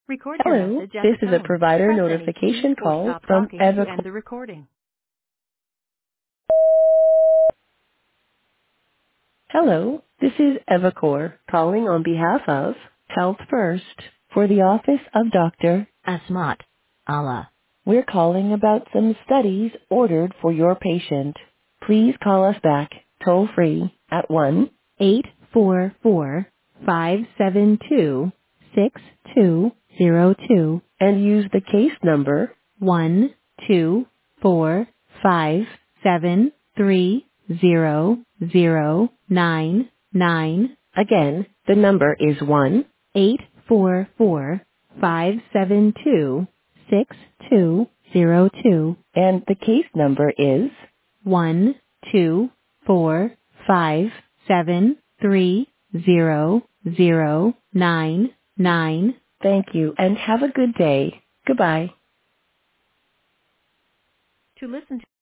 Record your Hello, message at this the is a tone. provider Press any key notification or call stop from talking to Evacor. end the recording. Hello, this is Evacor calling on behalf of Health First for the office of Dr. Asmat Allah. We're calling about some studies ordered for your patient. Please call us back toll free at 1-844-572-6202 and use the case number 12457300999. Again, the number is 1-844-572-6202 and the case number is 12457300999. Thank you and have a good day. Goodbye. To listen to